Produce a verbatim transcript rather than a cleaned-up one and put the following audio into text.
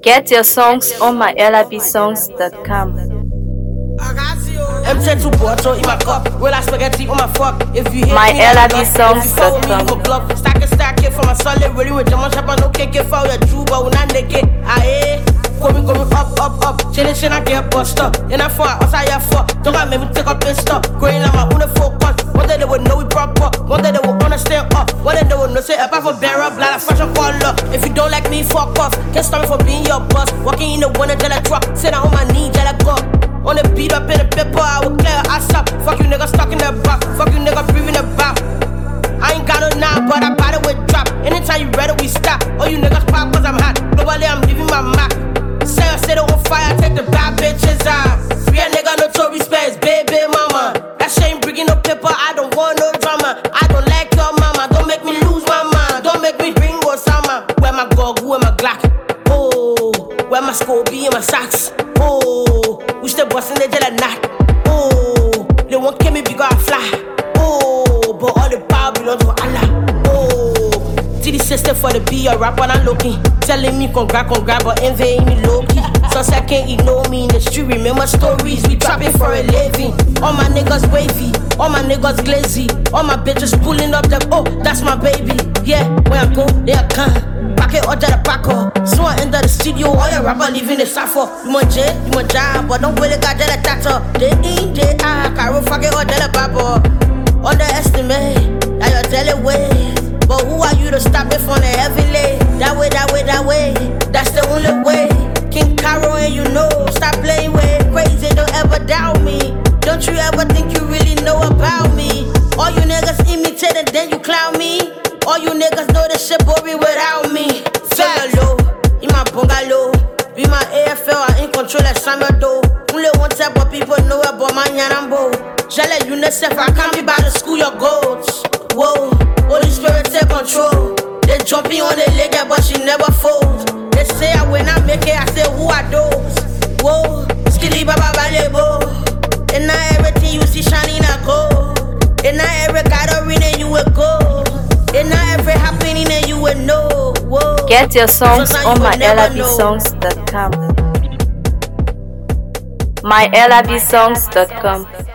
Get your songs on my L I B songs dot com. M ten two bottle in my cup, roll out spaghetti on my fuck. If you hit my me, L I B songs dot com. Stack and stack it for my solid, really with Jamon Chapa, no cake, if I were true, but when I naked, I coming, coming up, up, up. Chillin' shit, I get bust up. And I fuck, what's I have fuck? Don't got me take up and stuff. Growing on my own focus. One day they would know we proper. One day they would understand up. One day they would know say apart from bear up, like a fashion color. If you don't like me, fuck off. Can't stop me from being your boss. Walking in the winter, till I drop. Sit down on my knee, till I go. On the beat up in the paper, I will clear ass up. Fuck you niggas stuck in the back. Fuck you niggas breathing the back. I ain't got no now, but I bought it with drop. Anytime you ready, we stop. All you niggas pop cause I'm hot. Nobody, I'm leaving my mark. Say I set it on fire, take the bad bitches out. Real nigga, no to respect, baby mama. That shit ain't bringing no paper, I don't want no drama. I don't like your mama, don't make me lose my mind. Don't make me bring Osama. Where my gog, where my Glock? Oh, where my Scobie and my socks? Oh, we still bustin' the jail at night. Oh, they won't kill me because I fly. Oh, but all the power belongs to Allah. Oh, to the sister for the be a rapper I'm looking. Telling me congrats, congrats, but envying me low key. Sunset can't ignore me in the street. Remember stories, we trapping for a living. All my niggas wavy, all my niggas glazy. All my bitches pulling up them. Oh, that's my baby. Yeah, when I go, they are come. Pack it under the back up. So I enter the studio, all your rapper leaving the suffer. You want jet, you want job, but don't really got that tatter. They ain't they are, Caro fuck it under the bubble. Underestimate, now you're telling way. But who are you to stop it from the heavy lay? That way, that way, that way, that's the only way. King Caro and you know, stop playing with crazy, don't ever doubt me. Don't you ever think you really know about me? All you niggas imitate and then you clown me. All you niggas know this shit boring without me. Fell low, in my bungalow. Be my A F L, I in control like Samuel Doe. Only one type of people know about my Nyarambo. Jale UNICEF, I can't be by the school your goats. Whoa, Holy Spirit take control. They jumping on the leg, but she never folds. They say I when I make it, I say who are those? Whoa, skilly baba balebo. And now everything you see shining a gold. And now every gathering and you will go. And now every happening and you will know. Whoa. Get your songs on my L I B songs dot com. my L I B songs dot com.